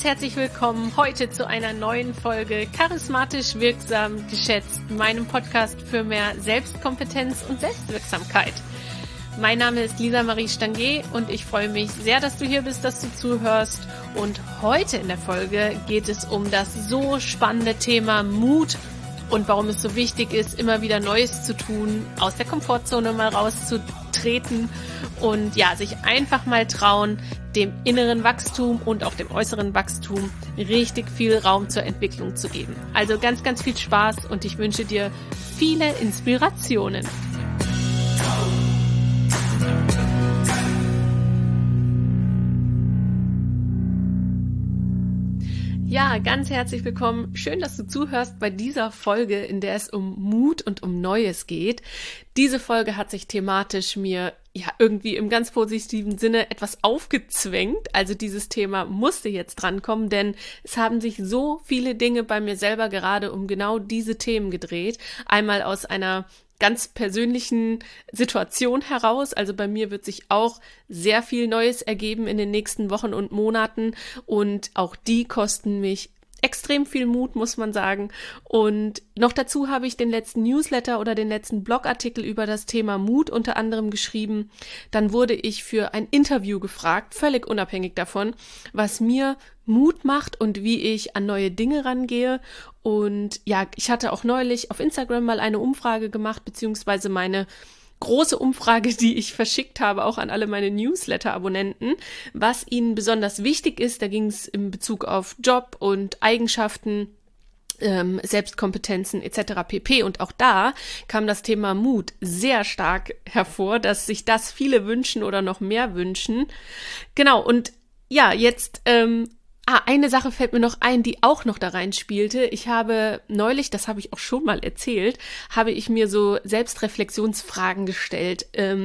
herzlich willkommen heute zu einer neuen Folge Charismatisch wirksam geschätzt, meinem Podcast für mehr Selbstkompetenz und Selbstwirksamkeit. Mein Name ist Lisa Marie Stangier und ich freue mich sehr, dass du hier bist, dass du zuhörst. Und heute in der Folge geht es um das so spannende Thema Mut und warum es so wichtig ist, immer wieder Neues zu tun, aus der Komfortzone mal rauszutreten und ja, sich einfach mal trauen, dem inneren Wachstum und auch dem äußeren Wachstum richtig viel Raum zur Entwicklung zu geben. Also ganz, ganz viel Spaß und ich wünsche dir viele Inspirationen. Ja, ganz herzlich willkommen. Schön, dass du zuhörst bei dieser Folge, in der es um Mut und um Neues geht. Diese Folge hat sich thematisch mir irgendwie im ganz positiven Sinne etwas aufgezwängt. Also dieses Thema musste jetzt drankommen, denn es haben sich so viele Dinge bei mir selber gerade um genau diese Themen gedreht. Einmal aus einer ganz persönlichen Situation heraus. Also bei mir wird sich auch sehr viel Neues ergeben in den nächsten Wochen und Monaten und auch die kosten mich extrem viel Mut, muss man sagen. Und noch dazu habe ich den letzten Newsletter oder den letzten Blogartikel über das Thema Mut unter anderem geschrieben. Dann wurde ich für ein Interview gefragt, völlig unabhängig davon, was mir Mut macht und wie ich an neue Dinge rangehe. Und ja, ich hatte auch neulich auf Instagram mal eine Umfrage gemacht, beziehungsweise meine große Umfrage, die ich verschickt habe, auch an alle meine Newsletter-Abonnenten, was ihnen besonders wichtig ist. Da ging es in Bezug auf Job und Eigenschaften, Selbstkompetenzen etc. pp. Und auch da kam das Thema Mut sehr stark hervor, dass sich das viele wünschen oder noch mehr wünschen. Genau, und ja, jetzt eine Sache fällt mir noch ein, die auch noch da rein spielte. Ich habe neulich, das habe ich auch schon mal erzählt, habe ich mir so Selbstreflexionsfragen gestellt.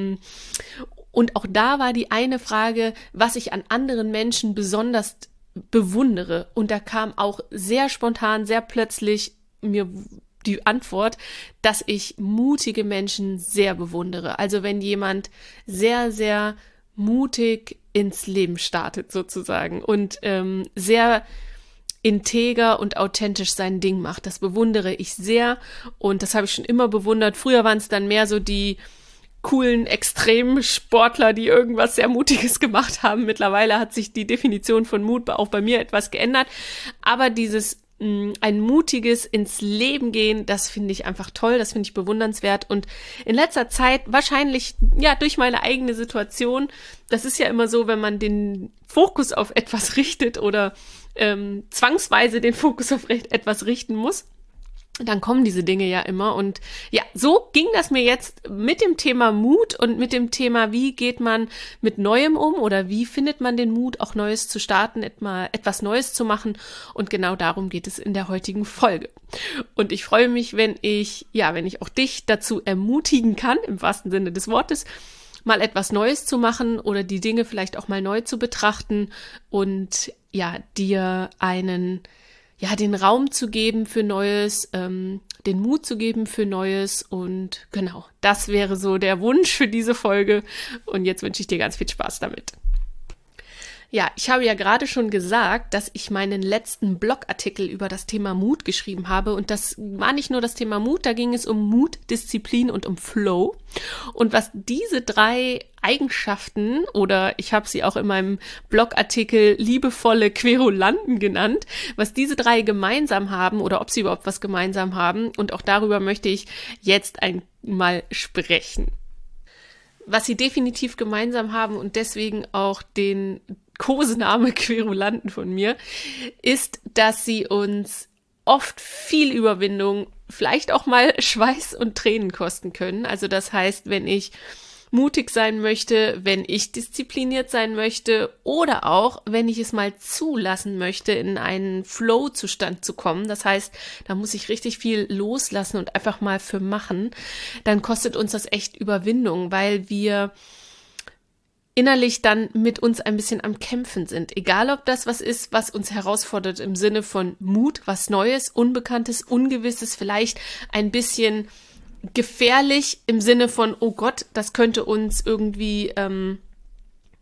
Und auch da war die eine Frage, was ich an anderen Menschen besonders bewundere. Und da kam auch sehr spontan, sehr plötzlich mir die Antwort, dass ich mutige Menschen sehr bewundere. Also wenn jemand sehr, sehr mutig ins Leben startet sozusagen und sehr integer und authentisch sein Ding macht. Das bewundere ich sehr und das habe ich schon immer bewundert. Früher waren es dann mehr so die coolen Extremsportler, die irgendwas sehr Mutiges gemacht haben. Mittlerweile hat sich die Definition von Mut auch bei mir etwas geändert, aber dieses ein mutiges ins Leben gehen, das finde ich einfach toll, das finde ich bewundernswert und in letzter Zeit wahrscheinlich, ja, durch meine eigene Situation, das ist ja immer so, wenn man den Fokus auf etwas richtet oder zwangsweise den Fokus auf etwas richten muss, dann kommen diese Dinge ja immer und ja, so ging das mir jetzt mit dem Thema Mut und mit dem Thema, wie geht man mit Neuem um oder wie findet man den Mut, auch Neues zu starten, etwas Neues zu machen und genau darum geht es in der heutigen Folge. Und ich freue mich, wenn ich auch dich dazu ermutigen kann, im wahrsten Sinne des Wortes, mal etwas Neues zu machen oder die Dinge vielleicht auch mal neu zu betrachten und ja, dir den Raum zu geben für Neues, den Mut zu geben für Neues und genau, das wäre so der Wunsch für diese Folge und jetzt wünsche ich dir ganz viel Spaß damit. Ja, ich habe ja gerade schon gesagt, dass ich meinen letzten Blogartikel über das Thema Mut geschrieben habe und das war nicht nur das Thema Mut, da ging es um Mut, Disziplin und um Flow und was diese drei Eigenschaften oder ich habe sie auch in meinem Blogartikel liebevolle Querulanten genannt, was diese drei gemeinsam haben oder ob sie überhaupt was gemeinsam haben und auch darüber möchte ich jetzt einmal sprechen. Was sie definitiv gemeinsam haben und deswegen auch den Kosename Querulanten von mir, ist, dass sie uns oft viel Überwindung, vielleicht auch mal Schweiß und Tränen kosten können. Also das heißt, wenn ich mutig sein möchte, wenn ich diszipliniert sein möchte oder auch, wenn ich es mal zulassen möchte, in einen Flow-Zustand zu kommen. Das heißt, da muss ich richtig viel loslassen und einfach mal für machen. Dann kostet uns das echt Überwindung, weil wir innerlich dann mit uns ein bisschen am Kämpfen sind. Egal, ob das was ist, was uns herausfordert im Sinne von Mut, was Neues, Unbekanntes, Ungewisses, vielleicht ein bisschen gefährlich im Sinne von, oh Gott, das könnte uns irgendwie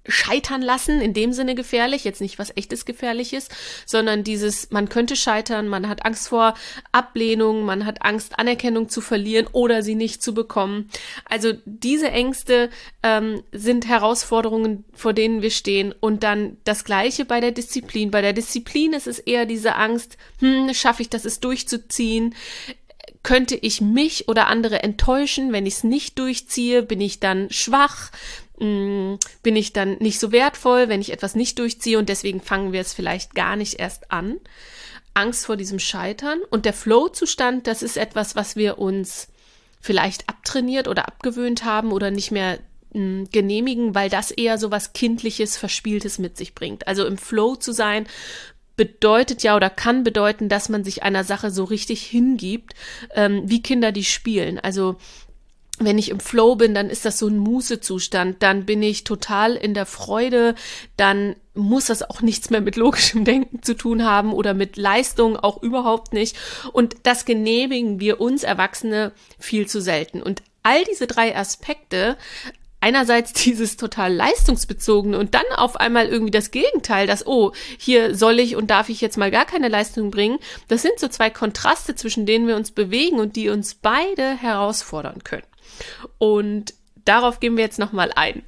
scheitern lassen, in dem Sinne gefährlich, jetzt nicht was echtes Gefährliches, sondern dieses, man könnte scheitern, man hat Angst vor Ablehnung, man hat Angst, Anerkennung zu verlieren oder sie nicht zu bekommen. Also diese Ängste sind Herausforderungen, vor denen wir stehen. Und dann das Gleiche bei der Disziplin. Bei der Disziplin ist es eher diese Angst, schaffe ich das, es durchzuziehen? Könnte ich mich oder andere enttäuschen, wenn ich es nicht durchziehe? Bin ich dann schwach? Bin ich dann nicht so wertvoll, wenn ich etwas nicht durchziehe, und deswegen fangen wir es vielleicht gar nicht erst an. Angst vor diesem Scheitern und der Flow-Zustand, das ist etwas, was wir uns vielleicht abtrainiert oder abgewöhnt haben oder nicht mehr genehmigen, weil das eher so was Kindliches, Verspieltes mit sich bringt. Also im Flow zu sein bedeutet ja oder kann bedeuten, dass man sich einer Sache so richtig hingibt, wie Kinder, die spielen. Also wenn ich im Flow bin, dann ist das so ein Mußezustand, dann bin ich total in der Freude, dann muss das auch nichts mehr mit logischem Denken zu tun haben oder mit Leistung auch überhaupt nicht. Und das genehmigen wir uns Erwachsene viel zu selten. Und all diese 3 Aspekte, einerseits dieses total leistungsbezogene und dann auf einmal irgendwie das Gegenteil, dass, oh, hier soll ich und darf ich jetzt mal gar keine Leistung bringen. Das sind so 2 Kontraste, zwischen denen wir uns bewegen und die uns beide herausfordern können. Und darauf gehen wir jetzt nochmal ein.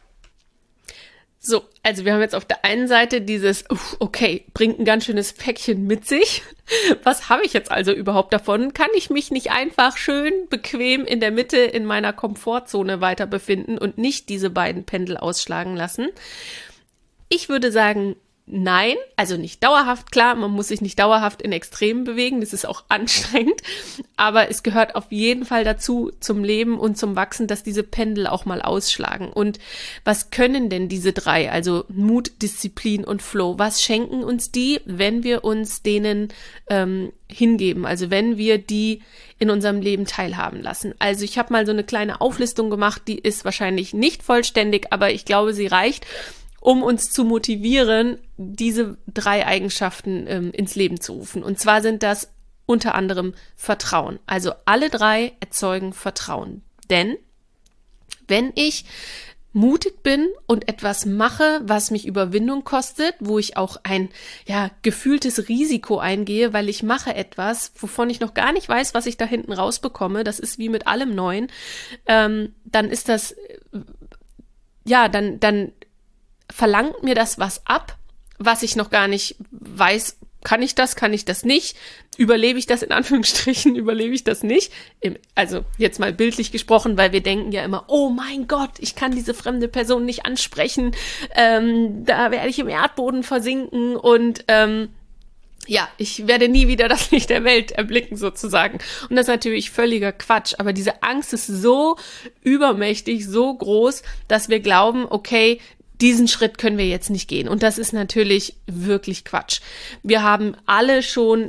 So, also wir haben jetzt auf der einen Seite dieses, okay, bringt ein ganz schönes Päckchen mit sich. Was habe ich jetzt also überhaupt davon? Kann ich mich nicht einfach schön bequem in der Mitte in meiner Komfortzone weiter befinden und nicht diese beiden Pendel ausschlagen lassen? Ich würde sagen, nein, also nicht dauerhaft, klar, man muss sich nicht dauerhaft in Extremen bewegen, das ist auch anstrengend, aber es gehört auf jeden Fall dazu, zum Leben und zum Wachsen, dass diese Pendel auch mal ausschlagen. Und was können denn diese 3, also Mut, Disziplin und Flow, was schenken uns die, wenn wir uns denen hingeben, also wenn wir die in unserem Leben teilhaben lassen? Also ich habe mal so eine kleine Auflistung gemacht, die ist wahrscheinlich nicht vollständig, aber ich glaube, sie reicht, um uns zu motivieren, diese 3 Eigenschaften ins Leben zu rufen. Und zwar sind das unter anderem Vertrauen. Also alle 3 erzeugen Vertrauen. Denn wenn ich mutig bin und etwas mache, was mich Überwindung kostet, wo ich auch ein gefühltes Risiko eingehe, weil ich mache etwas, wovon ich noch gar nicht weiß, was ich da hinten rausbekomme, das ist wie mit allem Neuen, dann ist das, dann verlangt mir das was ab, was ich noch gar nicht weiß, kann ich das nicht, überlebe ich das in Anführungsstrichen, überlebe ich das nicht, also jetzt mal bildlich gesprochen, weil wir denken ja immer, oh mein Gott, ich kann diese fremde Person nicht ansprechen, da werde ich im Erdboden versinken und ich werde nie wieder das Licht der Welt erblicken sozusagen. Und das ist natürlich völliger Quatsch. Aber diese Angst ist so übermächtig, so groß, dass wir glauben, okay, diesen Schritt können wir jetzt nicht gehen. Und das ist natürlich wirklich Quatsch. Wir haben alle schon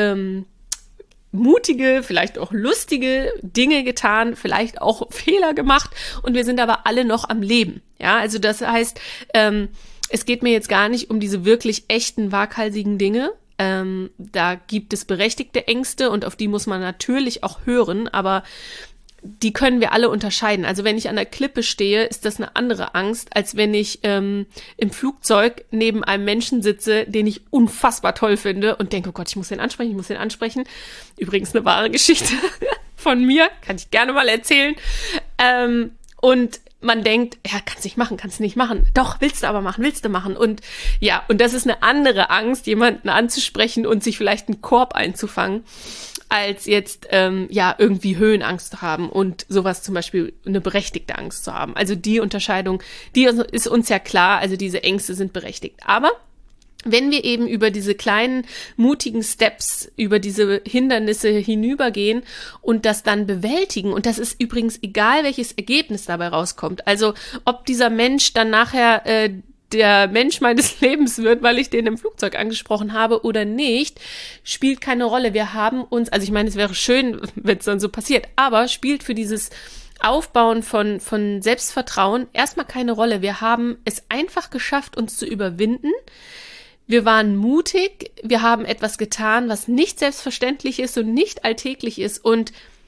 mutige, vielleicht auch lustige Dinge getan, vielleicht auch Fehler gemacht und wir sind aber alle noch am Leben. Ja, also das heißt, es geht mir jetzt gar nicht um diese wirklich echten, waghalsigen Dinge. Da gibt es berechtigte Ängste und auf die muss man natürlich auch hören, aber die können wir alle unterscheiden. Also wenn ich an der Klippe stehe, ist das eine andere Angst, als wenn ich im Flugzeug neben einem Menschen sitze, den ich unfassbar toll finde und denke, oh Gott, ich muss den ansprechen. Übrigens eine wahre Geschichte von mir, kann ich gerne mal erzählen. Und man denkt, ja, kannst nicht machen. Doch, willst du machen. Und ja, und das ist eine andere Angst, jemanden anzusprechen und sich vielleicht einen Korb einzufangen, als jetzt irgendwie Höhenangst zu haben und sowas, zum Beispiel eine berechtigte Angst zu haben. Also die Unterscheidung, die ist uns ja klar, also diese Ängste sind berechtigt. Aber wenn wir eben über diese kleinen, mutigen Steps, über diese Hindernisse hinübergehen und das dann bewältigen, und das ist übrigens egal, welches Ergebnis dabei rauskommt, also ob dieser Mensch dann nachher der Mensch meines Lebens wird, weil ich den im Flugzeug angesprochen habe oder nicht, spielt keine Rolle. Wir haben uns, also ich meine, es wäre schön, wenn es dann so passiert, aber spielt für dieses Aufbauen von Selbstvertrauen erstmal keine Rolle. Wir haben es einfach geschafft, uns zu überwinden. Wir waren mutig, wir haben etwas getan, was nicht selbstverständlich ist und nicht alltäglich ist, und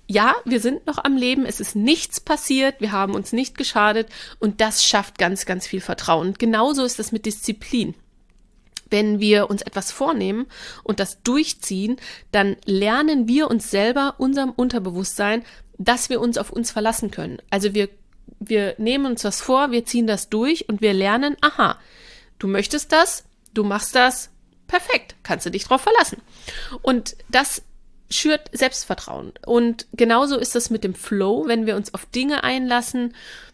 ja, wir sind noch am Leben, es ist nichts passiert, wir haben uns nicht geschadet und das schafft ganz, ganz viel Vertrauen. Und genauso ist es mit Disziplin. Wenn wir uns etwas vornehmen und das durchziehen, dann lernen wir uns selber, unserem Unterbewusstsein, dass wir uns auf uns verlassen können. Also wir nehmen uns das vor, wir ziehen das durch und wir lernen, aha, du möchtest das, du machst das, perfekt, kannst du dich drauf verlassen. Und das schürt Selbstvertrauen. Und genauso ist das mit dem Flow, wenn wir uns auf Dinge einlassen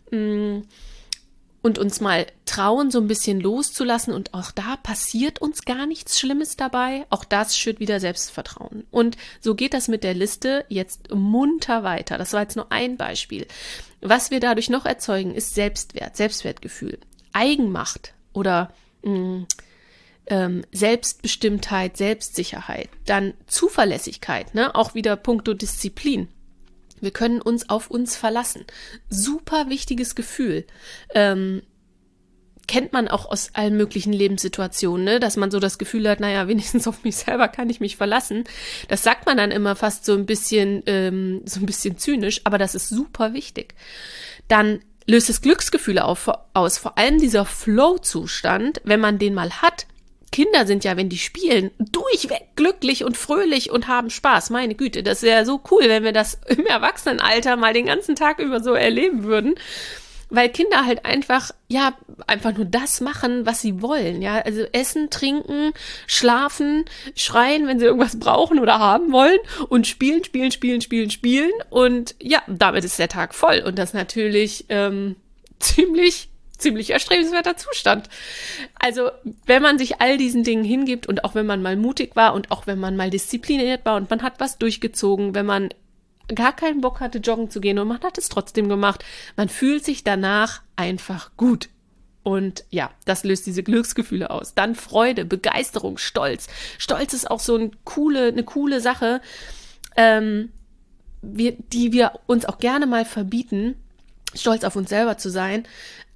und uns mal trauen, so ein bisschen loszulassen. Und auch da passiert uns gar nichts Schlimmes dabei. Auch das schürt wieder Selbstvertrauen. Und so geht das mit der Liste jetzt munter weiter. Das war jetzt nur ein Beispiel. Was wir dadurch noch erzeugen, ist Selbstwert, Selbstwertgefühl, Eigenmacht oder Selbstbestimmtheit, Selbstsicherheit, dann Zuverlässigkeit, ne? Auch wieder puncto Disziplin. Wir können uns auf uns verlassen. Super wichtiges Gefühl. Kennt man auch aus allen möglichen Lebenssituationen, ne? Dass man so das Gefühl hat, naja, wenigstens auf mich selber kann ich mich verlassen. Das sagt man dann immer fast so ein bisschen zynisch, aber das ist super wichtig. Dann löst es Glücksgefühle aus, vor allem dieser Flow-Zustand, wenn man den mal hat. Kinder sind ja, wenn die spielen, durchweg glücklich und fröhlich und haben Spaß. Meine Güte, das wäre so cool, wenn wir das im Erwachsenenalter mal den ganzen Tag über so erleben würden. Weil Kinder halt einfach nur das machen, was sie wollen. Ja, also essen, trinken, schlafen, schreien, wenn sie irgendwas brauchen oder haben wollen und spielen. Und ja, damit ist der Tag voll. Und das natürlich ziemlich erstrebenswerter Zustand. Also, wenn man sich all diesen Dingen hingibt und auch wenn man mal mutig war und auch wenn man mal diszipliniert war und man hat was durchgezogen, wenn man gar keinen Bock hatte, joggen zu gehen und man hat es trotzdem gemacht, man fühlt sich danach einfach gut. Und ja, das löst diese Glücksgefühle aus. Dann Freude, Begeisterung, Stolz. Stolz ist auch so eine coole Sache, die wir uns auch gerne mal verbieten, stolz auf uns selber zu sein,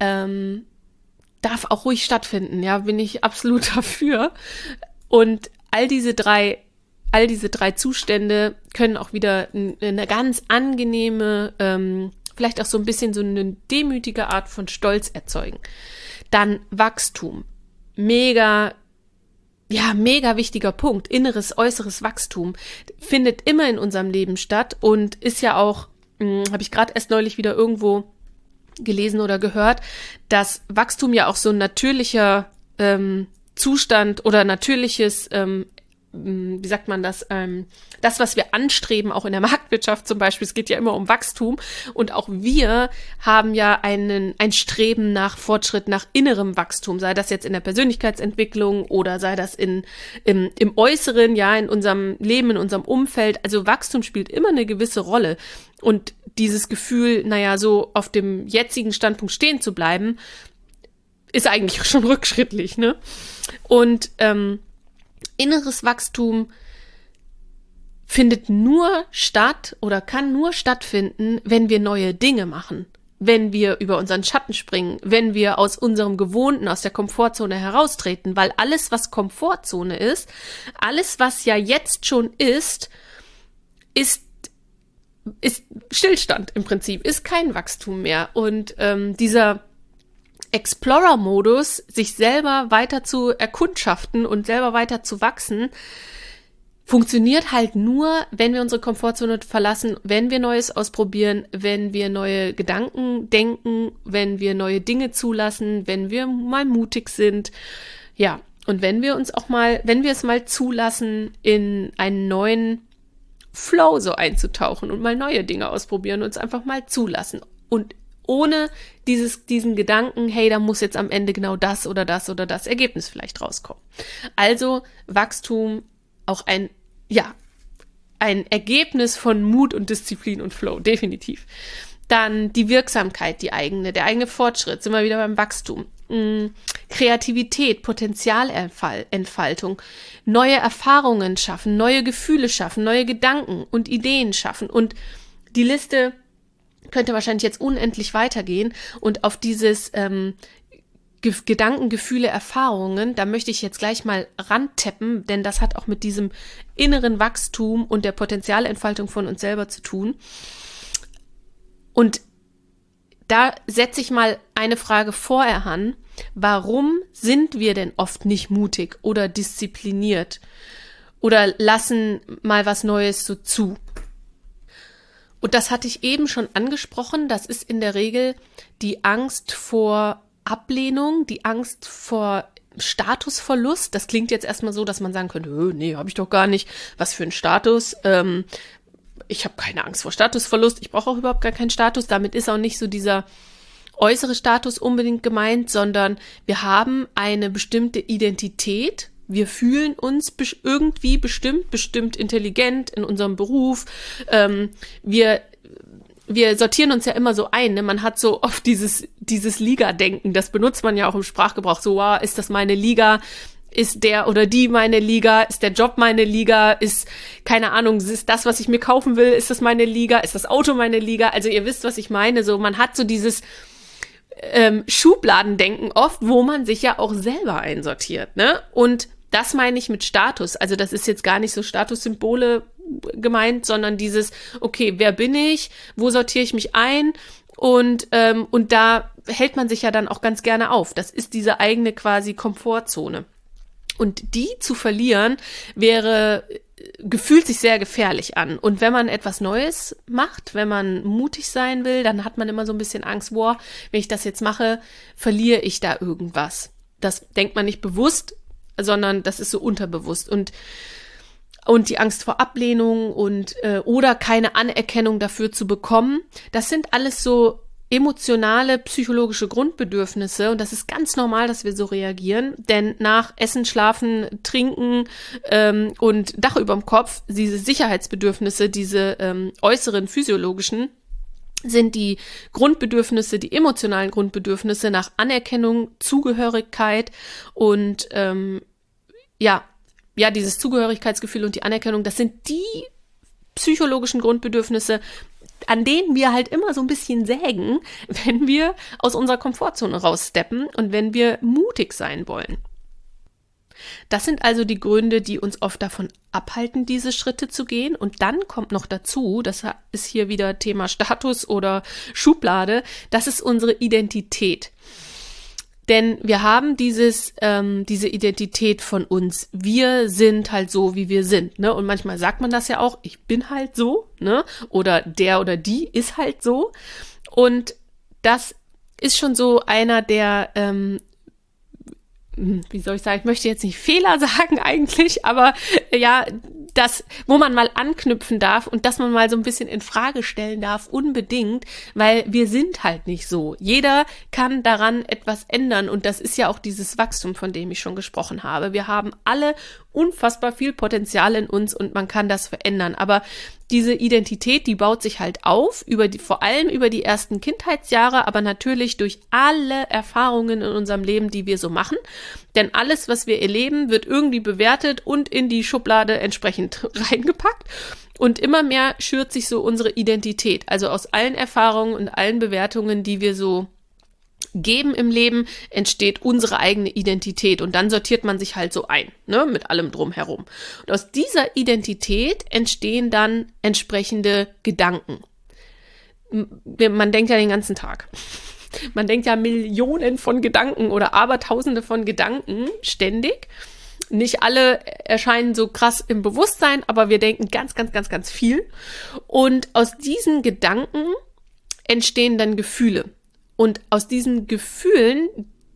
darf auch ruhig stattfinden, ja, bin ich absolut dafür. Und all diese drei Zustände können auch wieder eine ganz angenehme, vielleicht auch so ein bisschen so eine demütige Art von Stolz erzeugen. Dann Wachstum. Mega wichtiger Punkt. Inneres, äußeres Wachstum findet immer in unserem Leben statt und ist ja auch, habe ich gerade erst neulich wieder irgendwo gelesen oder gehört, dass Wachstum ja auch so ein natürlicher Zustand oder natürliches, wie sagt man das, das, was wir anstreben, auch in der Marktwirtschaft zum Beispiel, es geht ja immer um Wachstum und auch wir haben ja ein Streben nach Fortschritt, nach innerem Wachstum, sei das jetzt in der Persönlichkeitsentwicklung oder sei das im Äußeren, ja, in unserem Leben, in unserem Umfeld, also Wachstum spielt immer eine gewisse Rolle und dieses Gefühl, naja, so auf dem jetzigen Standpunkt stehen zu bleiben, ist eigentlich schon rückschrittlich, ne? Und inneres Wachstum findet nur statt oder kann nur stattfinden, wenn wir neue Dinge machen, wenn wir über unseren Schatten springen, wenn wir aus unserem Gewohnten, aus der Komfortzone heraustreten, weil alles, was Komfortzone ist, alles, was ja jetzt schon ist Stillstand im Prinzip, ist kein Wachstum mehr. Und dieser Explorer-Modus, sich selber weiter zu erkundschaften und selber weiter zu wachsen, funktioniert halt nur, wenn wir unsere Komfortzone verlassen, wenn wir Neues ausprobieren, wenn wir neue Gedanken denken, wenn wir neue Dinge zulassen, wenn wir mal mutig sind. Ja, und wenn wir es mal zulassen, in einen neuen Flow so einzutauchen und mal neue Dinge ausprobieren und es einfach mal zulassen. Und ohne diesen Gedanken, hey, da muss jetzt am Ende genau das oder das oder das Ergebnis vielleicht rauskommen. Also Wachstum auch ein Ergebnis von Mut und Disziplin und Flow, definitiv. Dann die Wirksamkeit, der eigene Fortschritt, sind wir wieder beim Wachstum. Kreativität, Potenzialentfaltung, neue Erfahrungen schaffen, neue Gefühle schaffen, neue Gedanken und Ideen schaffen. Und die Liste könnte wahrscheinlich jetzt unendlich weitergehen und auf dieses Gedanken, Gefühle, Erfahrungen, da möchte ich jetzt gleich mal rantappen, denn das hat auch mit diesem inneren Wachstum und der Potenzialentfaltung von uns selber zu tun. Und da setze ich mal eine Frage vorher an. Warum sind wir denn oft nicht mutig oder diszipliniert oder lassen mal was Neues so zu? Und das hatte ich eben schon angesprochen. Das ist in der Regel die Angst vor Ablehnung, die Angst vor Statusverlust. Das klingt jetzt erstmal so, dass man sagen könnte, nee, habe ich doch gar nicht. Was für ein Status? Ich habe keine Angst vor Statusverlust. Ich brauche auch überhaupt gar keinen Status. Damit ist auch nicht so dieser äußere Status unbedingt gemeint, sondern wir haben eine bestimmte Identität. Wir fühlen uns irgendwie bestimmt intelligent in unserem Beruf. Wir sortieren uns ja immer so ein, ne? Man hat so oft dieses Liga-Denken, das benutzt man ja auch im Sprachgebrauch. So, ist das meine Liga? Ist der oder die meine Liga? Ist der Job meine Liga? Ist, keine Ahnung, ist das, was ich mir kaufen will, ist das meine Liga? Ist das Auto meine Liga? Also ihr wisst, was ich meine. So, man hat so dieses Schubladendenken oft, wo man sich ja auch selber einsortiert, ne? Und das meine ich mit Status. Also das ist jetzt gar nicht so Statussymbole gemeint, sondern dieses, okay, wer bin ich? Wo sortiere ich mich ein? Und da hält man sich ja dann auch ganz gerne auf. Das ist diese eigene quasi Komfortzone. Und die zu verlieren fühlt sich sehr gefährlich an. Und wenn man etwas Neues macht, wenn man mutig sein will, dann hat man immer so ein bisschen Angst, wenn ich das jetzt mache, verliere ich da irgendwas. Das denkt man nicht bewusst, sondern das ist so unterbewusst. Und die Angst vor Ablehnung oder keine Anerkennung dafür zu bekommen, das sind alles so emotionale, psychologische Grundbedürfnisse und das ist ganz normal, dass wir so reagieren, denn nach Essen, Schlafen, Trinken und Dach überm Kopf, diese Sicherheitsbedürfnisse, diese äußeren physiologischen, sind die Grundbedürfnisse, die emotionalen Grundbedürfnisse nach Anerkennung, Zugehörigkeit und dieses Zugehörigkeitsgefühl und die Anerkennung, das sind die psychologischen Grundbedürfnisse, an denen wir halt immer so ein bisschen sägen, wenn wir aus unserer Komfortzone raussteppen und wenn wir mutig sein wollen. Das sind also die Gründe, die uns oft davon abhalten, diese Schritte zu gehen. Und dann kommt noch dazu, das ist hier wieder Thema Status oder Schublade, das ist unsere Identität. Denn wir haben diese Identität von uns. Wir sind halt so, wie wir sind, ne? Und manchmal sagt man das ja auch, ich bin halt so, ne? Oder der oder die ist halt so. Und das ist schon so einer der, wie soll ich sagen, ich möchte jetzt nicht Fehler sagen eigentlich, aber ja, das, wo man mal anknüpfen darf und dass man mal so ein bisschen in Frage stellen darf, unbedingt, weil wir sind halt nicht so. Jeder kann daran etwas ändern und das ist ja auch dieses Wachstum, von dem ich schon gesprochen habe. Wir haben alle unfassbar viel Potenzial in uns und man kann das verändern, aber diese Identität, die baut sich halt auf, vor allem über die ersten Kindheitsjahre, aber natürlich durch alle Erfahrungen in unserem Leben, die wir so machen. Denn alles, was wir erleben, wird irgendwie bewertet und in die Schublade entsprechend reingepackt. Und immer mehr schürt sich so unsere Identität. Also aus allen Erfahrungen und allen Bewertungen, die wir so geben im Leben, entsteht unsere eigene Identität und dann sortiert man sich halt so ein, ne, mit allem drumherum. Und aus dieser Identität entstehen dann entsprechende Gedanken. Man denkt ja den ganzen Tag. Man denkt ja Millionen von Gedanken oder Abertausende von Gedanken ständig. Nicht alle erscheinen so krass im Bewusstsein, aber wir denken ganz, ganz, ganz, ganz viel. Und aus diesen Gedanken entstehen dann Gefühle. Und aus diesen Gefühlen,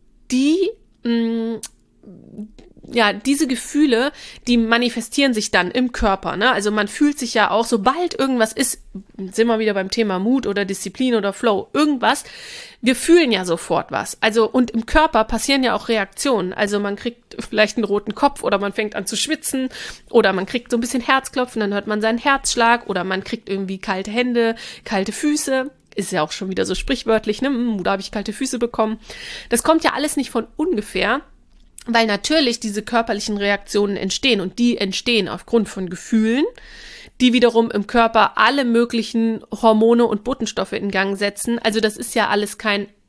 diese Gefühle, die manifestieren sich dann im Körper, ne? Also man fühlt sich ja auch, sobald irgendwas ist, sind wir wieder beim Thema Mut oder Disziplin oder Flow, irgendwas, wir fühlen ja sofort was. Also und im Körper passieren ja auch Reaktionen. Also man kriegt vielleicht einen roten Kopf oder man fängt an zu schwitzen oder man kriegt so ein bisschen Herzklopfen, dann hört man seinen Herzschlag oder man kriegt irgendwie kalte Hände, kalte Füße. Ist ja auch schon wieder so sprichwörtlich, ne? Da habe ich kalte Füße bekommen. Das kommt ja alles nicht von ungefähr, weil natürlich diese körperlichen Reaktionen entstehen und die entstehen aufgrund von Gefühlen, die wiederum im Körper alle möglichen Hormone und Botenstoffe in Gang setzen. Also das ist ja alles kein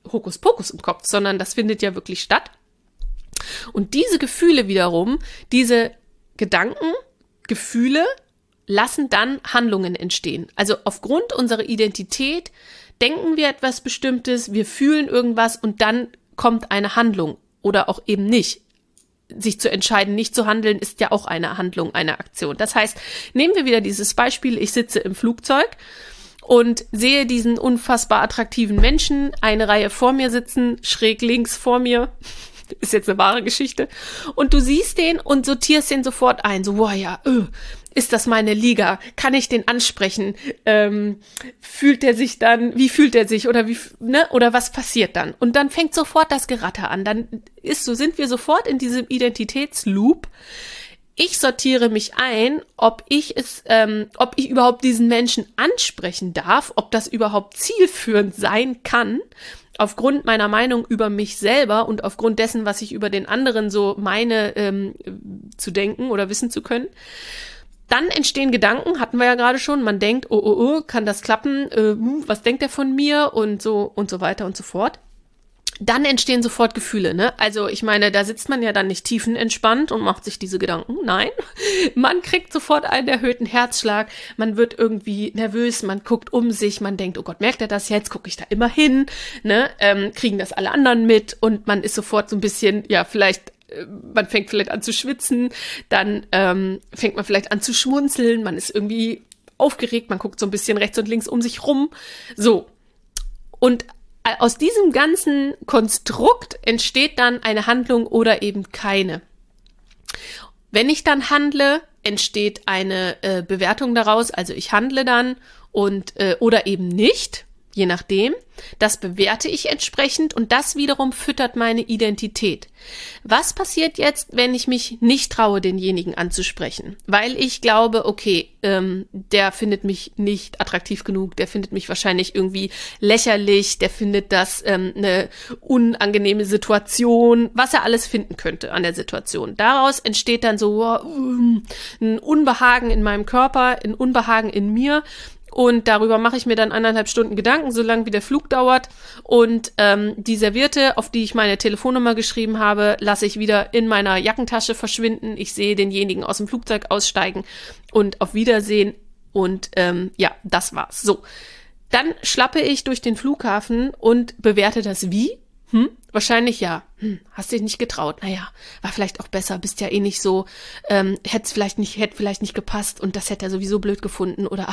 Hokuspokus im Kopf, sondern das findet ja wirklich statt. Und diese Gefühle wiederum, diese Gedanken, Gefühle lassen dann Handlungen entstehen. Also aufgrund unserer Identität denken wir etwas Bestimmtes, wir fühlen irgendwas und dann kommt eine Handlung oder auch eben nicht. Sich zu entscheiden, nicht zu handeln, ist ja auch eine Handlung, eine Aktion. Das heißt, nehmen wir wieder dieses Beispiel, ich sitze im Flugzeug und sehe diesen unfassbar attraktiven Menschen, eine Reihe vor mir sitzen, schräg links vor mir, ist jetzt eine wahre Geschichte, und du siehst den und sortierst den sofort ein, so, boah, ja, ist das meine Liga? Kann ich den ansprechen? Fühlt er sich dann, wie fühlt er sich oder oder was passiert dann? Und dann fängt sofort das Geratter an. Dann sind wir sofort in diesem Identitätsloop. Ich sortiere mich ein, ob ich überhaupt diesen Menschen ansprechen darf, ob das überhaupt zielführend sein kann, aufgrund meiner Meinung über mich selber und aufgrund dessen, was ich über den anderen so meine, zu denken oder wissen zu können. Dann entstehen Gedanken, hatten wir ja gerade schon, man denkt, kann das klappen, was denkt er von mir und so weiter und so fort. Dann entstehen sofort Gefühle, ne? Also ich meine, da sitzt man ja dann nicht tiefenentspannt und macht sich diese Gedanken. Nein, man kriegt sofort einen erhöhten Herzschlag, man wird irgendwie nervös, man guckt um sich, man denkt, oh Gott, merkt er das jetzt? Gucke ich da immer hin? Ne? Kriegen das alle anderen mit? Und man ist sofort so ein bisschen, ja, man fängt vielleicht an zu schwitzen, dann fängt man vielleicht an zu schmunzeln, man ist irgendwie aufgeregt, man guckt so ein bisschen rechts und links um sich rum. So. Und aus diesem ganzen Konstrukt entsteht dann eine Handlung oder eben keine. Wenn ich dann handle, entsteht eine Bewertung daraus, also ich handle dann und oder eben nicht, je nachdem. Das bewerte ich entsprechend und das wiederum füttert meine Identität. Was passiert jetzt, wenn ich mich nicht traue, denjenigen anzusprechen? Weil ich glaube, okay, der findet mich nicht attraktiv genug, der findet mich wahrscheinlich irgendwie lächerlich, der findet das eine unangenehme Situation, was er alles finden könnte an der Situation. Daraus entsteht dann so ein Unbehagen in meinem Körper, ein Unbehagen in mir. Und darüber mache ich mir dann 1,5 Stunden Gedanken, solange wie der Flug dauert. Und die Serviette, auf die ich meine Telefonnummer geschrieben habe, lasse ich wieder in meiner Jackentasche verschwinden. Ich sehe denjenigen aus dem Flugzeug aussteigen und auf Wiedersehen. Und ja, das war's. So, dann schlappe ich durch den Flughafen und bewerte das wie? Wahrscheinlich ja. Hast dich nicht getraut. Naja, war vielleicht auch besser, bist ja eh nicht so, hätte vielleicht nicht gepasst und das hätte er sowieso blöd gefunden oder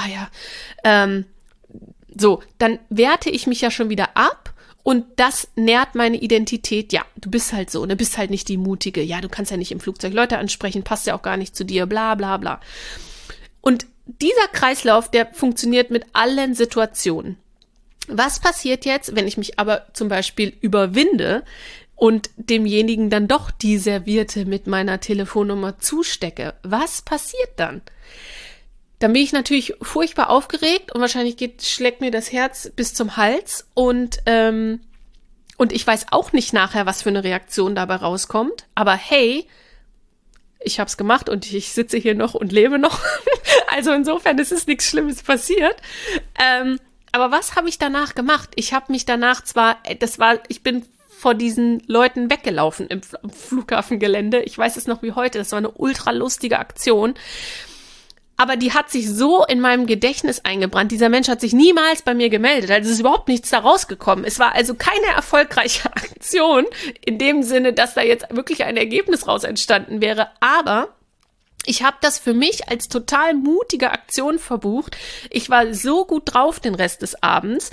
so, dann werte ich mich ja schon wieder ab und das nährt meine Identität. Ja, du bist halt so, ne, bist halt nicht die Mutige. Ja, du kannst ja nicht im Flugzeug Leute ansprechen, passt ja auch gar nicht zu dir, bla bla bla. Und dieser Kreislauf, der funktioniert mit allen Situationen. Was passiert jetzt, wenn ich mich aber zum Beispiel überwinde und demjenigen dann doch die Serviette mit meiner Telefonnummer zustecke? Was passiert dann? Dann bin ich natürlich furchtbar aufgeregt und wahrscheinlich schlägt mir das Herz bis zum Hals und ich weiß auch nicht nachher, was für eine Reaktion dabei rauskommt. Aber hey, ich habe es gemacht und ich sitze hier noch und lebe noch. Also insofern ist es nichts Schlimmes passiert. Aber was habe ich danach gemacht? Ich habe mich danach ich bin vor diesen Leuten weggelaufen im Flughafengelände. Ich weiß es noch wie heute. Das war eine ultra lustige Aktion. Aber die hat sich so in meinem Gedächtnis eingebrannt. Dieser Mensch hat sich niemals bei mir gemeldet. Also es ist überhaupt nichts da rausgekommen. Es war also keine erfolgreiche Aktion in dem Sinne, dass da jetzt wirklich ein Ergebnis raus entstanden wäre. Aber ich habe das für mich als total mutige Aktion verbucht. Ich war so gut drauf den Rest des Abends.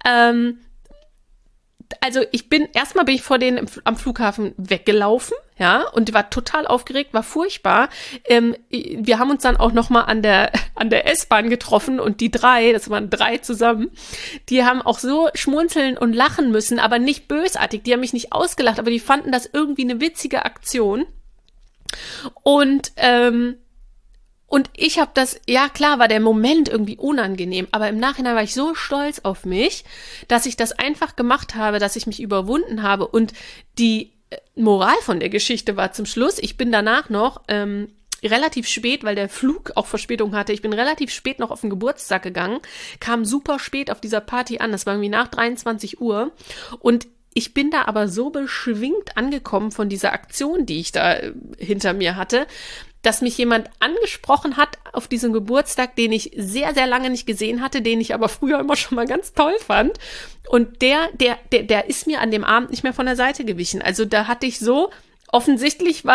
Also erstmal bin ich vor denen am Flughafen weggelaufen, ja, und war total aufgeregt, war furchtbar. Wir haben uns dann auch nochmal an der S-Bahn getroffen und das waren 3 zusammen, die haben auch so schmunzeln und lachen müssen, aber nicht bösartig. Die haben mich nicht ausgelacht, aber die fanden das irgendwie eine witzige Aktion. Und ich habe das, ja klar, war der Moment irgendwie unangenehm, aber im Nachhinein war ich so stolz auf mich, dass ich das einfach gemacht habe, dass ich mich überwunden habe. Und die Moral von der Geschichte war zum Schluss, ich bin danach noch relativ spät, weil der Flug auch Verspätung hatte, ich bin relativ spät noch auf den Geburtstag gegangen, kam super spät auf dieser Party an, das war irgendwie nach 23 Uhr und ich bin da aber so beschwingt angekommen von dieser Aktion, die ich da hinter mir hatte, dass mich jemand angesprochen hat auf diesem Geburtstag, den ich sehr, sehr lange nicht gesehen hatte, den ich aber früher immer schon mal ganz toll fand. Und der ist mir an dem Abend nicht mehr von der Seite gewichen. Also da hatte ich so offensichtlich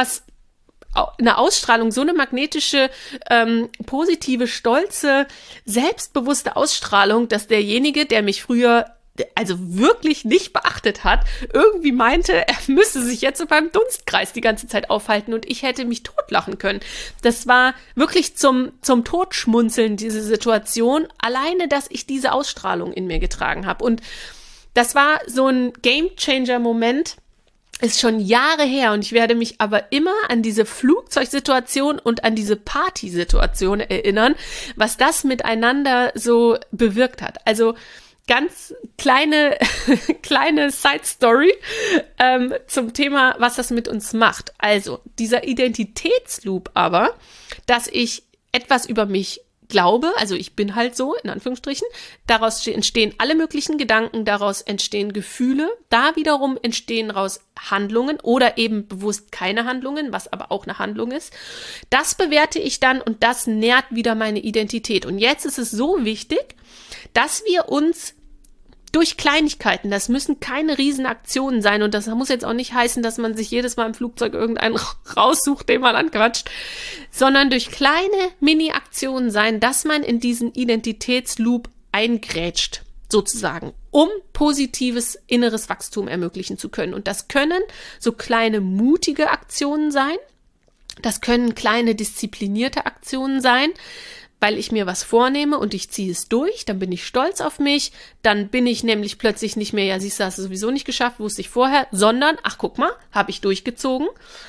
eine Ausstrahlung, so eine magnetische, positive, stolze, selbstbewusste Ausstrahlung, dass derjenige, der mich früher also wirklich nicht beachtet hat, irgendwie meinte, er müsse sich jetzt so beim Dunstkreis die ganze Zeit aufhalten und ich hätte mich totlachen können. Das war wirklich zum Totschmunzeln, diese Situation, alleine, dass ich diese Ausstrahlung in mir getragen habe. Und das war so ein Game-Changer-Moment, ist schon Jahre her und ich werde mich aber immer an diese Flugzeugsituation und an diese Partysituation erinnern, was das miteinander so bewirkt hat. Also ganz kleine Side-Story zum Thema, was das mit uns macht. Also dieser Identitätsloop aber, dass ich etwas über mich glaube, also ich bin halt so, in Anführungsstrichen, daraus entstehen alle möglichen Gedanken, daraus entstehen Gefühle, da wiederum entstehen raus Handlungen oder eben bewusst keine Handlungen, was aber auch eine Handlung ist. Das bewerte ich dann und das nährt wieder meine Identität. Und jetzt ist es so wichtig, dass wir uns durch Kleinigkeiten, das müssen keine Riesenaktionen sein und das muss jetzt auch nicht heißen, dass man sich jedes Mal im Flugzeug irgendeinen raussucht, den man anquatscht, sondern durch kleine Mini-Aktionen sein, dass man in diesen Identitätsloop eingrätscht, sozusagen, um positives inneres Wachstum ermöglichen zu können. Und das können so kleine mutige Aktionen sein, das können kleine disziplinierte Aktionen sein, weil ich mir was vornehme und ich ziehe es durch, dann bin ich stolz auf mich, dann bin ich nämlich plötzlich nicht mehr, ja siehst du, hast du sowieso nicht geschafft, wusste ich vorher, sondern, ach guck mal, habe ich durchgezogen.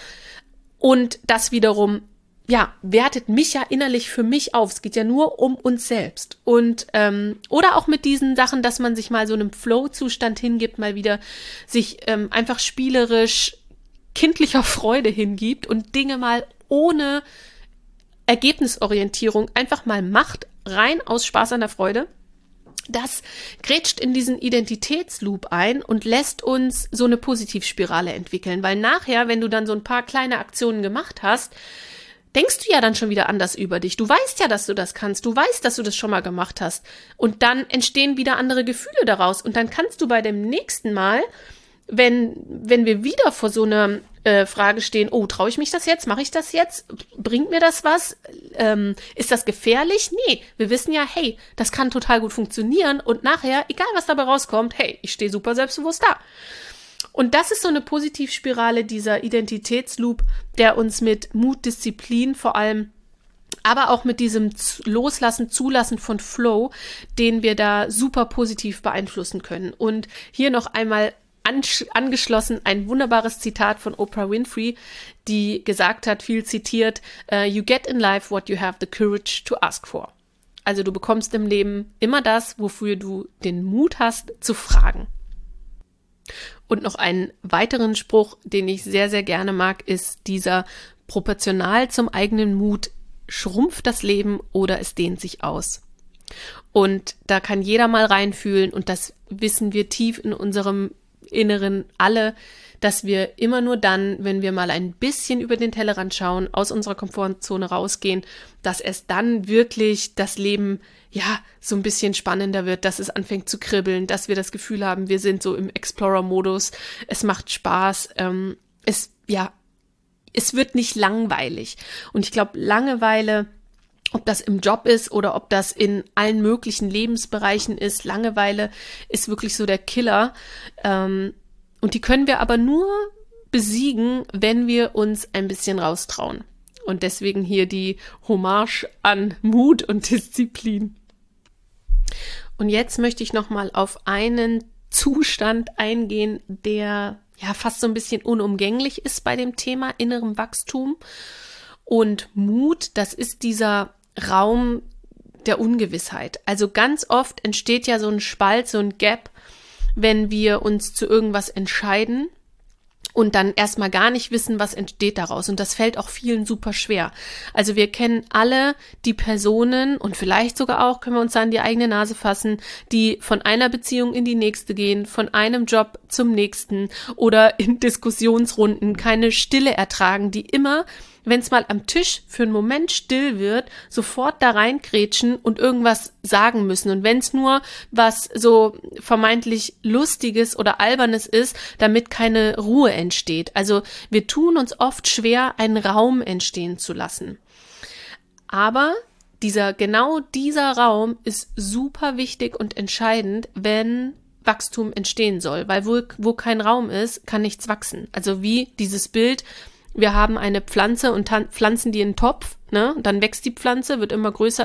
Und das wiederum, ja, wertet mich ja innerlich für mich auf. Es geht ja nur um uns selbst. Und, oder auch mit diesen Sachen, dass man sich mal so einem Flow-Zustand hingibt, mal wieder sich einfach spielerisch kindlicher Freude hingibt und Dinge mal ohne Ergebnisorientierung einfach mal macht, rein aus Spaß an der Freude. Das grätscht in diesen Identitätsloop ein und lässt uns so eine Positivspirale entwickeln, weil nachher, wenn du dann so ein paar kleine Aktionen gemacht hast, denkst du ja dann schon wieder anders über dich. Du weißt ja, dass du das kannst. Du weißt, dass du das schon mal gemacht hast. Und dann entstehen wieder andere Gefühle daraus. Und dann kannst du bei dem nächsten Mal, wenn wir wieder vor so einer Frage stehen, oh, traue ich mich das jetzt? Mache ich das jetzt? Bringt mir das was? Ist das gefährlich? Nee, wir wissen ja, hey, das kann total gut funktionieren und nachher, egal was dabei rauskommt, hey, ich stehe super selbstbewusst da. Und das ist so eine Positivspirale, dieser Identitätsloop, der uns mit Mut, Disziplin vor allem, aber auch mit diesem Loslassen, Zulassen von Flow, den wir da super positiv beeinflussen können. Und hier noch einmal angeschlossen ein wunderbares Zitat von Oprah Winfrey, die gesagt hat, viel zitiert, you get in life what you have the courage to ask for. Also du bekommst im Leben immer das, wofür du den Mut hast, zu fragen. Und noch einen weiteren Spruch, den ich sehr, sehr gerne mag, ist dieser: proportional zum eigenen Mut schrumpft das Leben oder es dehnt sich aus. Und da kann jeder mal reinfühlen und das wissen wir tief in unserem Inneren alle, dass wir immer nur dann, wenn wir mal ein bisschen über den Tellerrand schauen, aus unserer Komfortzone rausgehen, dass es dann wirklich das Leben ja so ein bisschen spannender wird, dass es anfängt zu kribbeln, dass wir das Gefühl haben, wir sind so im Explorer-Modus, es macht Spaß, es wird nicht langweilig. Und ich glaube, Langeweile, ob das im Job ist oder ob das in allen möglichen Lebensbereichen ist, Langeweile ist wirklich so der Killer. Und die können wir aber nur besiegen, wenn wir uns ein bisschen raustrauen. Und deswegen hier die Hommage an Mut und Disziplin. Und jetzt möchte ich nochmal auf einen Zustand eingehen, der ja fast so ein bisschen unumgänglich ist bei dem Thema innerem Wachstum. Und Mut, das ist dieser Raum der Ungewissheit. Also ganz oft entsteht ja so ein Spalt, so ein Gap, wenn wir uns zu irgendwas entscheiden und dann erstmal gar nicht wissen, was entsteht daraus. Und das fällt auch vielen super schwer. Also wir kennen alle die Personen und vielleicht sogar auch, können wir uns da an die eigene Nase fassen, die von einer Beziehung in die nächste gehen, von einem Job zum nächsten oder in Diskussionsrunden keine Stille ertragen, die immer, wenn es mal am Tisch für einen Moment still wird, sofort da reinkrätschen und irgendwas sagen müssen. Und wenn es nur was so vermeintlich Lustiges oder Albernes ist, damit keine Ruhe entsteht. Also wir tun uns oft schwer, einen Raum entstehen zu lassen. Aber genau dieser Raum ist super wichtig und entscheidend, wenn Wachstum entstehen soll. Weil wo kein Raum ist, kann nichts wachsen. Also wie dieses Bild: Wir haben eine Pflanze und pflanzen die in einen Topf, ne? Dann wächst die Pflanze, wird immer größer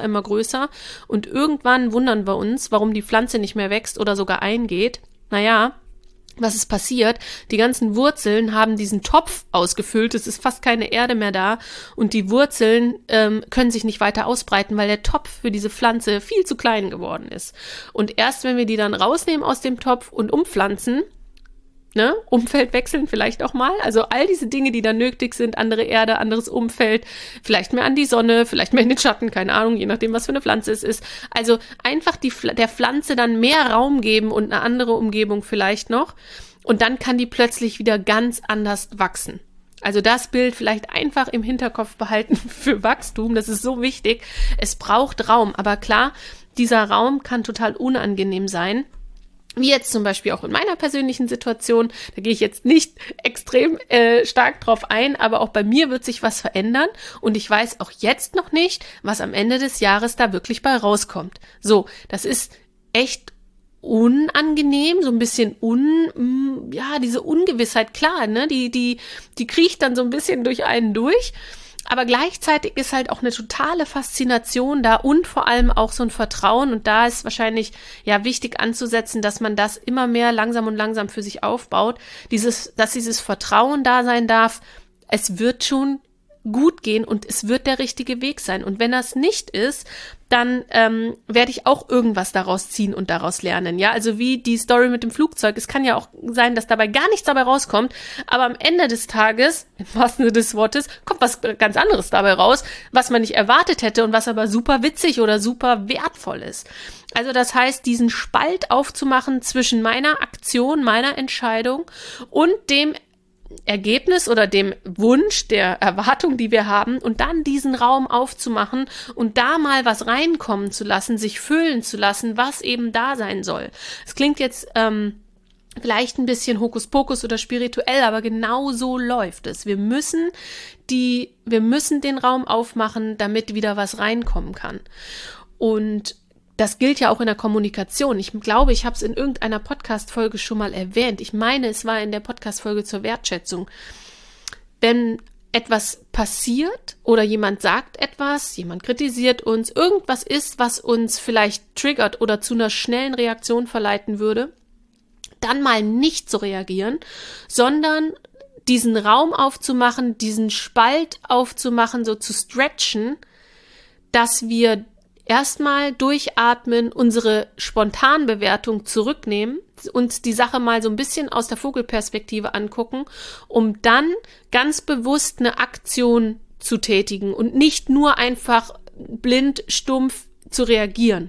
und irgendwann wundern wir uns, warum die Pflanze nicht mehr wächst oder sogar eingeht. Naja, was ist passiert? Die ganzen Wurzeln haben diesen Topf ausgefüllt, es ist fast keine Erde mehr da und die Wurzeln können sich nicht weiter ausbreiten, weil der Topf für diese Pflanze viel zu klein geworden ist. Und erst wenn wir die dann rausnehmen aus dem Topf und umpflanzen, ne, Umfeld wechseln vielleicht auch mal, also all diese Dinge, die dann nötig sind, andere Erde, anderes Umfeld, vielleicht mehr an die Sonne, vielleicht mehr in den Schatten, keine Ahnung, je nachdem, was für eine Pflanze es ist. Also einfach der Pflanze dann mehr Raum geben und eine andere Umgebung vielleicht noch und dann kann die plötzlich wieder ganz anders wachsen. Also das Bild vielleicht einfach im Hinterkopf behalten für Wachstum, das ist so wichtig. Es braucht Raum, aber klar, dieser Raum kann total unangenehm sein. Wie jetzt zum Beispiel auch in meiner persönlichen Situation, da gehe ich jetzt nicht extrem stark drauf ein, aber auch bei mir wird sich was verändern und ich weiß auch jetzt noch nicht, was am Ende des Jahres da wirklich bei rauskommt. So, das ist echt unangenehm, so ein bisschen diese Ungewissheit, klar, ne, die kriecht dann so ein bisschen durch einen durch. Aber gleichzeitig ist halt auch eine totale Faszination da und vor allem auch so ein Vertrauen. Und da ist wahrscheinlich ja wichtig anzusetzen, dass man das immer mehr langsam für sich aufbaut. Dass dieses Vertrauen da sein darf, es wird schon gut gehen und es wird der richtige Weg sein. Und wenn das nicht ist, dann werde ich auch irgendwas daraus ziehen und daraus lernen. Ja, also wie die Story mit dem Flugzeug. Es kann ja auch sein, dass dabei gar nichts dabei rauskommt, aber am Ende des Tages, im wahrsten Sinne des Wortes, kommt was ganz anderes dabei raus, was man nicht erwartet hätte und was aber super witzig oder super wertvoll ist. Also das heißt, diesen Spalt aufzumachen zwischen meiner Aktion, meiner Entscheidung und dem Ergebnis oder dem Wunsch, der Erwartung, die wir haben und dann diesen Raum aufzumachen und da mal was reinkommen zu lassen, sich füllen zu lassen, was eben da sein soll. Es klingt jetzt vielleicht ein bisschen Hokuspokus oder spirituell, aber genau so läuft es. Wir müssen den Raum aufmachen, damit wieder was reinkommen kann. Und das gilt ja auch in der Kommunikation. Ich glaube, ich habe es in irgendeiner Podcast-Folge schon mal erwähnt. Ich meine, es war in der Podcast-Folge zur Wertschätzung. Wenn etwas passiert oder jemand sagt etwas, jemand kritisiert uns, irgendwas ist, was uns vielleicht triggert oder zu einer schnellen Reaktion verleiten würde, dann mal nicht zu reagieren, sondern diesen Raum aufzumachen, diesen Spalt aufzumachen, so zu stretchen, dass wir erstmal durchatmen, unsere Spontanbewertung zurücknehmen, uns die Sache mal so ein bisschen aus der Vogelperspektive angucken, um dann ganz bewusst eine Aktion zu tätigen und nicht nur einfach blind, stumpf zu reagieren.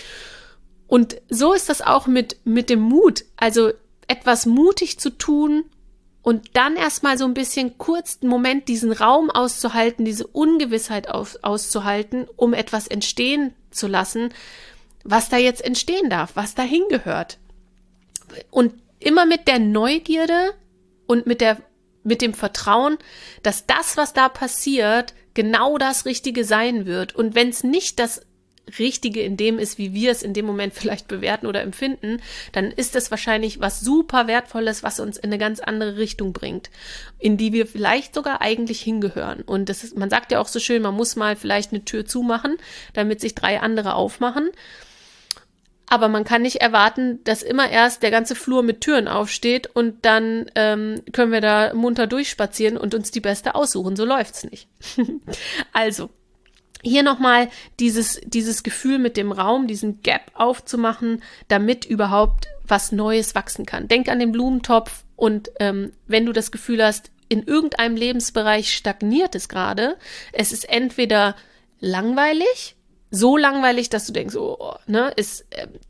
Und so ist das auch mit dem Mut, also etwas mutig zu tun und dann erstmal so ein bisschen kurz einen Moment diesen Raum auszuhalten, diese Ungewissheit auszuhalten, um etwas entstehen zu lassen, was da jetzt entstehen darf, was da hingehört. Und immer mit der Neugierde und mit dem Vertrauen, dass das, was da passiert, genau das Richtige sein wird. Und wenn es nicht das Richtige in dem ist, wie wir es in dem Moment vielleicht bewerten oder empfinden, dann ist es wahrscheinlich was super Wertvolles, was uns in eine ganz andere Richtung bringt, in die wir vielleicht sogar eigentlich hingehören. Und man sagt ja auch so schön, man muss mal vielleicht eine Tür zumachen, damit sich 3 andere aufmachen. Aber man kann nicht erwarten, dass immer erst der ganze Flur mit Türen aufsteht und dann können wir da munter durchspazieren und uns die beste aussuchen. So läuft's nicht. Also, hier nochmal dieses Gefühl mit dem Raum, diesen Gap aufzumachen, damit überhaupt was Neues wachsen kann. Denk an den Blumentopf Und wenn du das Gefühl hast, in irgendeinem Lebensbereich stagniert es gerade, es ist entweder langweilig, so langweilig, dass du denkst, oh, ne, ist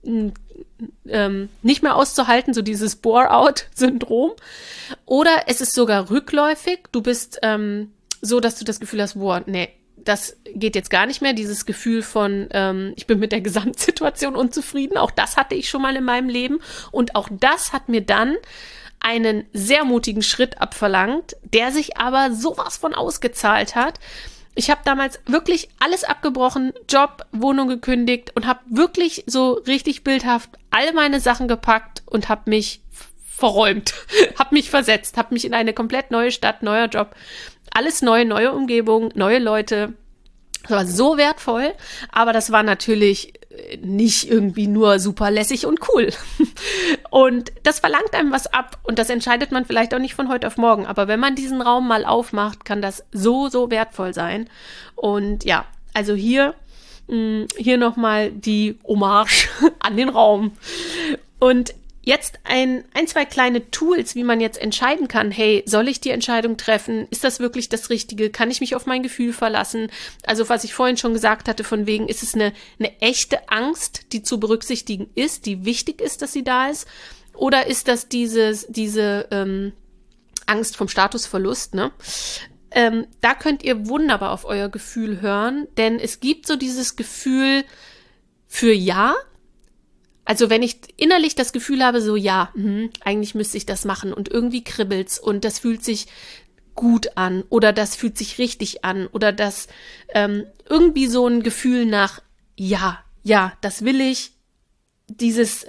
nicht mehr auszuhalten, so dieses Bore-out-Syndrom. Oder es ist sogar rückläufig, du bist so, dass du das Gefühl hast, boah, nee, das geht jetzt gar nicht mehr, dieses Gefühl von, ich bin mit der Gesamtsituation unzufrieden, auch das hatte ich schon mal in meinem Leben und auch das hat mir dann einen sehr mutigen Schritt abverlangt, der sich aber sowas von ausgezahlt hat. Ich habe damals wirklich alles abgebrochen, Job, Wohnung gekündigt und habe wirklich so richtig bildhaft all meine Sachen gepackt und habe mich verräumt, habe mich versetzt, habe mich in eine komplett neue Stadt, neuer Job, alles neu, neue Umgebung, neue Leute. Das war so wertvoll, aber das war natürlich nicht irgendwie nur super lässig und cool. Und das verlangt einem was ab und das entscheidet man vielleicht auch nicht von heute auf morgen. Aber wenn man diesen Raum mal aufmacht, kann das so, so wertvoll sein. Und ja, also hier nochmal die Hommage an den Raum. Und jetzt zwei kleine Tools, wie man jetzt entscheiden kann, hey, soll ich die Entscheidung treffen? Ist das wirklich das Richtige? Kann ich mich auf mein Gefühl verlassen? Also was ich vorhin schon gesagt hatte, von wegen, ist es eine echte Angst, die zu berücksichtigen ist, die wichtig ist, dass sie da ist? Oder ist das diese Angst vom Statusverlust, ne? Da könnt ihr wunderbar auf euer Gefühl hören, denn es gibt so dieses Gefühl für Ja. Also wenn ich innerlich das Gefühl habe, so ja, eigentlich müsste ich das machen und irgendwie kribbelt's und das fühlt sich gut an oder das fühlt sich richtig an oder das irgendwie so ein Gefühl nach ja, das will ich, dieses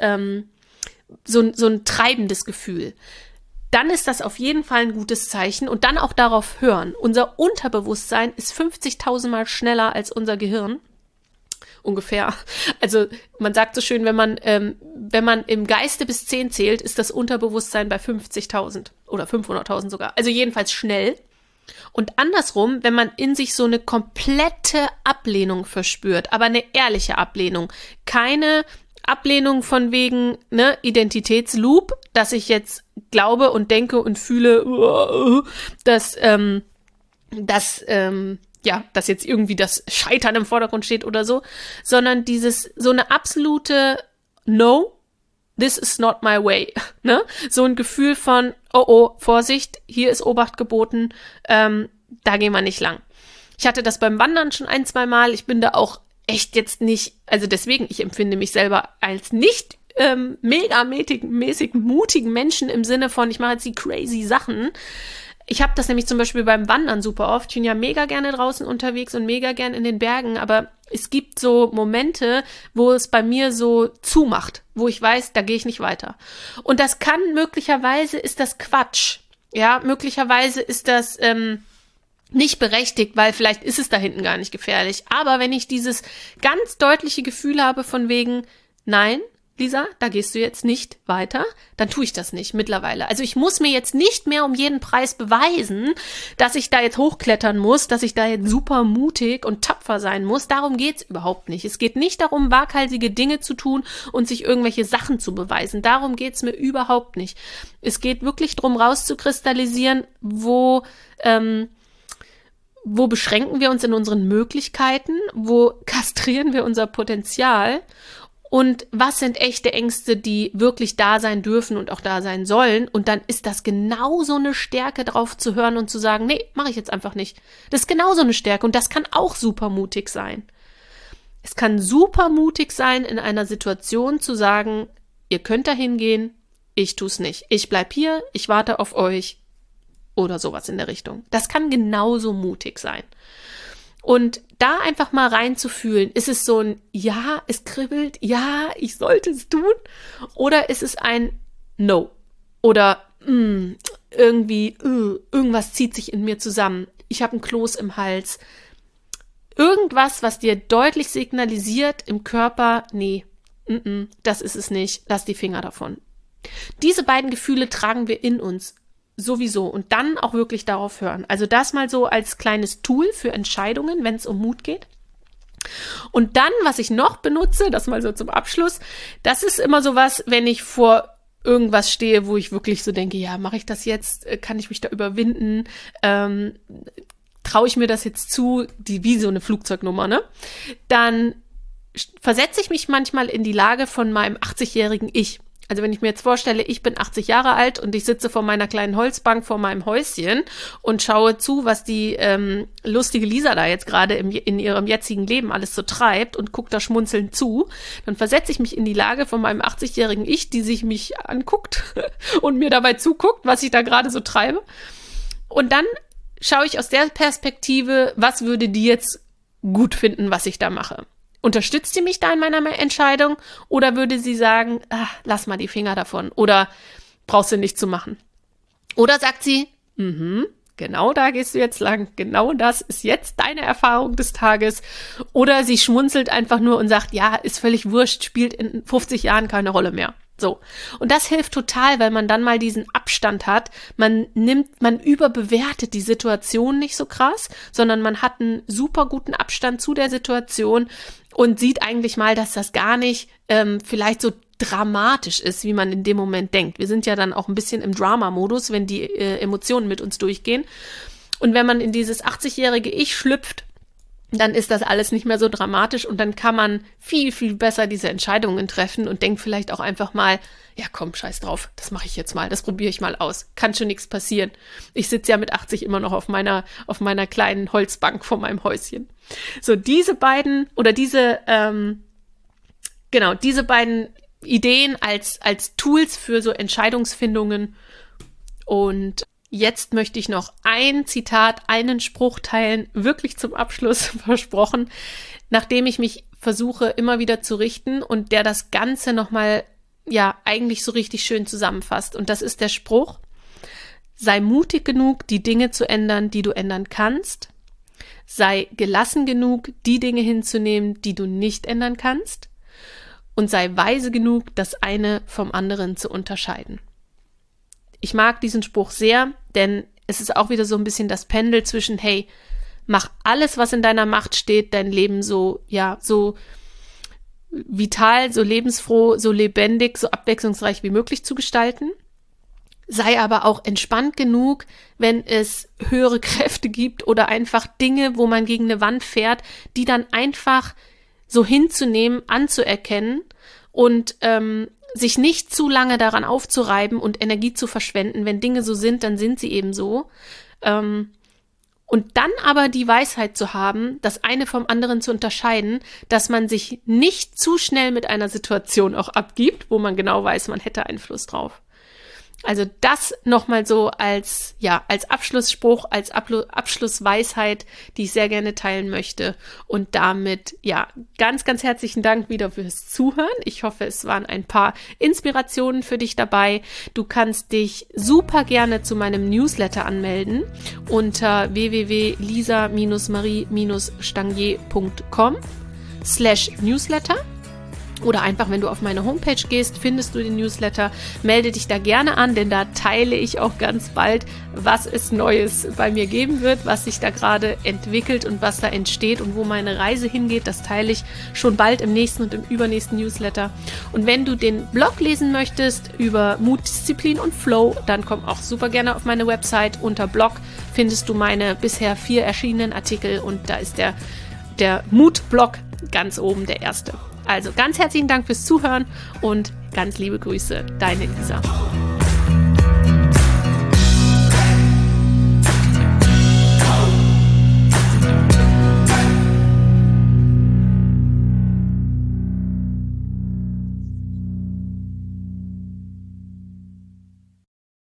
so ein treibendes Gefühl, dann ist das auf jeden Fall ein gutes Zeichen und dann auch darauf hören. Unser Unterbewusstsein ist 50.000 Mal schneller als unser Gehirn. Ungefähr. Also man sagt so schön, wenn man im Geiste bis 10 zählt, ist das Unterbewusstsein bei 50.000 oder 500.000 sogar. Also jedenfalls schnell. Und andersrum, wenn man in sich so eine komplette Ablehnung verspürt, aber eine ehrliche Ablehnung, keine Ablehnung von wegen Identitätsloop, dass ich jetzt glaube und denke und fühle, dass jetzt irgendwie das Scheitern im Vordergrund steht oder so, sondern so eine absolute No, this is not my way, ne? So ein Gefühl von, oh, Vorsicht, hier ist Obacht geboten, da gehen wir nicht lang. Ich hatte das beim Wandern schon 1-2 Mal, ich bin da auch echt jetzt nicht, also deswegen, ich empfinde mich selber als nicht megamäßig mutigen Menschen im Sinne von, ich mache jetzt die crazy Sachen. Ich habe das nämlich zum Beispiel beim Wandern super oft. Ich bin ja mega gerne draußen unterwegs und mega gerne in den Bergen, aber es gibt so Momente, wo es bei mir so zumacht, wo ich weiß, da gehe ich nicht weiter. Und das kann möglicherweise, ist das Quatsch. Ja, möglicherweise ist das nicht berechtigt, weil vielleicht ist es da hinten gar nicht gefährlich. Aber wenn ich dieses ganz deutliche Gefühl habe von wegen, nein, Lisa, da gehst du jetzt nicht weiter, dann tue ich das nicht mittlerweile. Also ich muss mir jetzt nicht mehr um jeden Preis beweisen, dass ich da jetzt hochklettern muss, dass ich da jetzt super mutig und tapfer sein muss. Darum geht's überhaupt nicht. Es geht nicht darum, waghalsige Dinge zu tun und sich irgendwelche Sachen zu beweisen. Darum geht's mir überhaupt nicht. Es geht wirklich darum, rauszukristallisieren, wo beschränken wir uns in unseren Möglichkeiten, wo kastrieren wir unser Potenzial. Und was sind echte Ängste, die wirklich da sein dürfen und auch da sein sollen? Und dann ist das genauso eine Stärke, drauf zu hören und zu sagen, nee, mache ich jetzt einfach nicht. Das ist genauso eine Stärke und das kann auch super mutig sein. Es kann super mutig sein, in einer Situation zu sagen, ihr könnt da hingehen, ich tue es nicht. Ich bleib hier, ich warte auf euch oder sowas in der Richtung. Das kann genauso mutig sein. Und da einfach mal reinzufühlen, ist es so ein Ja, es kribbelt, ja, ich sollte es tun, oder ist es ein No oder irgendwie, irgendwas zieht sich in mir zusammen, ich habe einen Kloß im Hals, irgendwas, was dir deutlich signalisiert im Körper, nee, das ist es nicht, lass die Finger davon. Diese beiden Gefühle tragen wir in uns. Sowieso. Und dann auch wirklich darauf hören. Also das mal so als kleines Tool für Entscheidungen, wenn es um Mut geht. Und dann, was ich noch benutze, das mal so zum Abschluss, das ist immer sowas, wenn ich vor irgendwas stehe, wo ich wirklich so denke, ja, mache ich das jetzt? Kann ich mich da überwinden? Traue ich mir das jetzt zu? Wie so eine Flugzeugnummer, ne? Dann versetze ich mich manchmal in die Lage von meinem 80-jährigen Ich. Also wenn ich mir jetzt vorstelle, ich bin 80 Jahre alt und ich sitze vor meiner kleinen Holzbank vor meinem Häuschen und schaue zu, was die lustige Lisa da jetzt gerade in ihrem jetzigen Leben alles so treibt und gucke da schmunzelnd zu, dann versetze ich mich in die Lage von meinem 80-jährigen Ich, die sich mich anguckt und mir dabei zuguckt, was ich da gerade so treibe. Und dann schaue ich aus der Perspektive, was würde die jetzt gut finden, was ich da mache. Unterstützt sie mich da in meiner Entscheidung oder würde sie sagen, lass mal die Finger davon oder brauchst du nicht zu machen? Oder sagt sie, genau da gehst du jetzt lang, genau das ist jetzt deine Erfahrung des Tages. Oder sie schmunzelt einfach nur und sagt, ja, ist völlig wurscht, spielt in 50 Jahren keine Rolle mehr. So. Und das hilft total, weil man dann mal diesen Abstand hat. Man überbewertet die Situation nicht so krass, sondern man hat einen super guten Abstand zu der Situation und sieht eigentlich mal, dass das gar nicht vielleicht so dramatisch ist, wie man in dem Moment denkt. Wir sind ja dann auch ein bisschen im Drama-Modus, wenn die Emotionen mit uns durchgehen. Und wenn man in dieses 80-jährige Ich schlüpft, dann ist das alles nicht mehr so dramatisch und dann kann man viel, viel besser diese Entscheidungen treffen und denkt vielleicht auch einfach mal, ja komm, scheiß drauf, das mache ich jetzt mal, das probiere ich mal aus, kann schon nichts passieren. Ich sitze ja mit 80 immer noch auf meiner kleinen Holzbank vor meinem Häuschen. So, diese beiden Ideen als Tools für so Entscheidungsfindungen. Und jetzt möchte ich noch ein Zitat, einen Spruch teilen, wirklich zum Abschluss versprochen, nachdem ich mich versuche, immer wieder zu richten und der das Ganze nochmal, ja, eigentlich so richtig schön zusammenfasst. Und das ist der Spruch: Sei mutig genug, die Dinge zu ändern, die du ändern kannst. Sei gelassen genug, die Dinge hinzunehmen, die du nicht ändern kannst. Und sei weise genug, das eine vom anderen zu unterscheiden. Ich mag diesen Spruch sehr, denn es ist auch wieder so ein bisschen das Pendel zwischen, hey, mach alles, was in deiner Macht steht, dein Leben so vital, so lebensfroh, so lebendig, so abwechslungsreich wie möglich zu gestalten. Sei aber auch entspannt genug, wenn es höhere Kräfte gibt oder einfach Dinge, wo man gegen eine Wand fährt, die dann einfach so hinzunehmen, anzuerkennen und sich nicht zu lange daran aufzureiben und Energie zu verschwenden. Wenn Dinge so sind, dann sind sie eben so. Und dann aber die Weisheit zu haben, das eine vom anderen zu unterscheiden, dass man sich nicht zu schnell mit einer Situation auch abgibt, wo man genau weiß, man hätte Einfluss drauf. Also das nochmal so als Abschlussspruch, als Abschlussweisheit, die ich sehr gerne teilen möchte. Und damit, ganz, ganz herzlichen Dank wieder fürs Zuhören. Ich hoffe, es waren ein paar Inspirationen für dich dabei. Du kannst dich super gerne zu meinem Newsletter anmelden unter www.lisa-marie-stangier.com/Newsletter. Oder einfach, wenn du auf meine Homepage gehst, findest du den Newsletter, melde dich da gerne an, denn da teile ich auch ganz bald, was es Neues bei mir geben wird, was sich da gerade entwickelt und was da entsteht und wo meine Reise hingeht. Das teile ich schon bald im nächsten und im übernächsten Newsletter. Und wenn du den Blog lesen möchtest über Mut, Disziplin und Flow, dann komm auch super gerne auf meine Website. Unter Blog findest du meine bisher 4 erschienenen Artikel und da ist der Mut-Blog ganz oben, der erste. Also ganz herzlichen Dank fürs Zuhören und ganz liebe Grüße, deine Lisa.